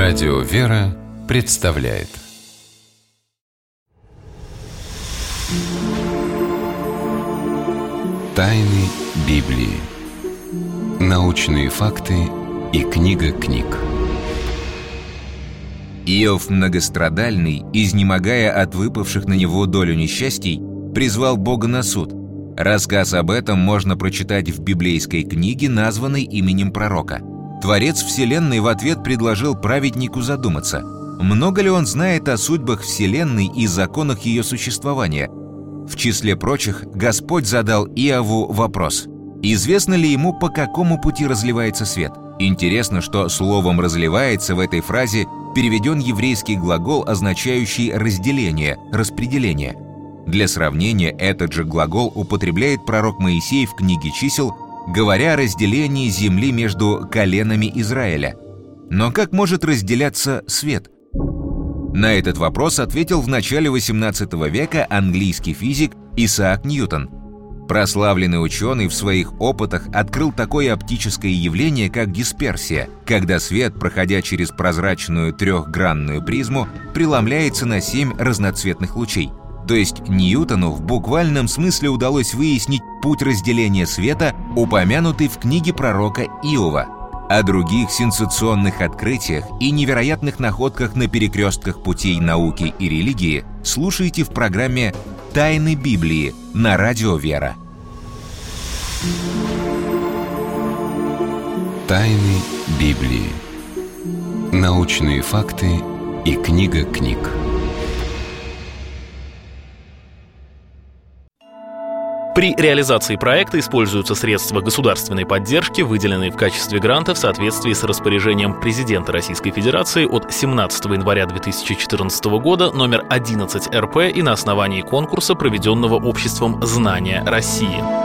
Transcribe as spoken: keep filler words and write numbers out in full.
Радио «Вера» представляет Тайны Библии. Научные факты и книга книг. Иов многострадальный, изнемогая от выпавших на него долю несчастий, призвал Бога на суд. Рассказ об этом можно прочитать в библейской книге, названной именем пророка. Творец Вселенной в ответ предложил праведнику задуматься, много ли он знает о судьбах Вселенной и законах ее существования. В числе прочих, Господь задал Иову вопрос: известно ли ему, по какому пути разливается свет? Интересно, что словом «разливается» в этой фразе переведен еврейский глагол, означающий разделение, распределение. Для сравнения, этот же глагол употребляет пророк Моисей в книге «Чисел», говоря о разделении земли между коленами Израиля. Но как может разделяться свет? На этот вопрос ответил в начале восемнадцатого века английский физик Исаак Ньютон. Прославленный ученый в своих опытах открыл такое оптическое явление, как дисперсия, когда свет, проходя через прозрачную трехгранную призму, преломляется на семь разноцветных лучей. То есть Ньютону в буквальном смысле удалось выяснить путь разделения света, упомянутый в книге пророка Иова. О других сенсационных открытиях и невероятных находках на перекрестках путей науки и религии слушайте в программе «Тайны Библии» на Радио «Вера». Тайны Библии. Научные факты и книга книг. При реализации проекта используются средства государственной поддержки, выделенные в качестве гранта в соответствии с распоряжением президента Российской Федерации от семнадцатого января две тысячи четырнадцатого года номер одиннадцать эр пэ и на основании конкурса, проведенного обществом «Знания России».